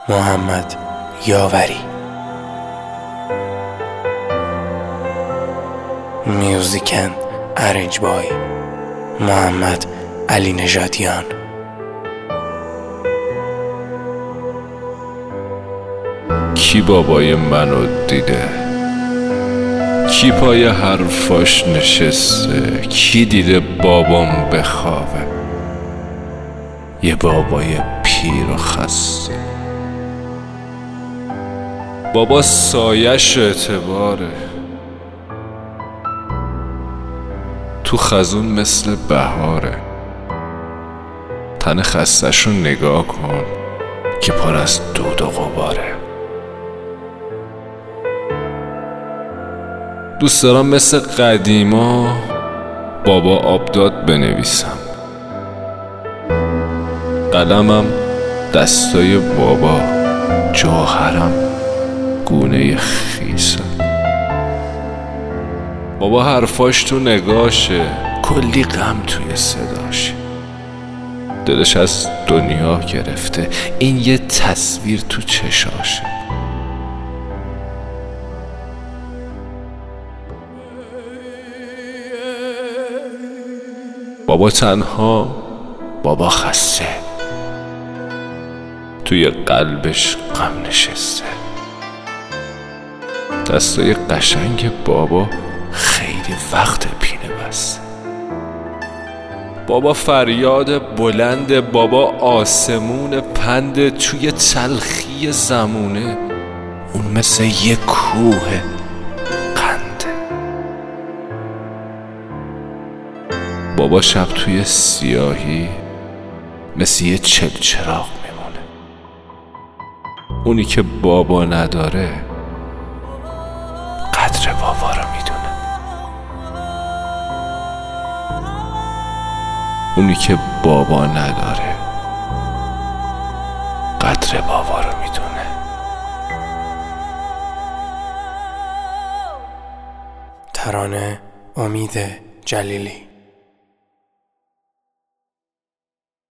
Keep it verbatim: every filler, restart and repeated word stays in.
محمد یاوری. میوزیکن ارنج بای محمد علی نژادیان. کی بابای منو دیده؟ کی پای حرفاش نشسته؟ کی دیده بابام بخوابه؟ یه بابای پیر و خسته. بابا سایش اعتباره، تو خزون مثل بهاره. تن خستش رو نگاه کن که پر از دود و غباره. دوست دارم مثل قدیما بابا آبداد بنویسم، قلمم دستای بابا، جوهرم گونه خیسم. بابا حرفاش تو نگاشه، کلی غم توی صداشه. دلش از دنیا گرفته، این یه تصویر تو چشاشه. بابا تنها، بابا خسته، توی قلبش غم نشسته. دستای قشنگ بابا خیلی وقت پینه بسته. بابا فریاد بلند، بابا آسمون پند، توی تلخی زمونه اون مثل یه کوه قنده. بابا شب توی سیاهی مثل یه چلچراغ میمونه. اونی که بابا نداره قدر بابا رو میدونه. اونی که بابا نداره قدر بابا رو میدونه. ترانه امید جلیلی.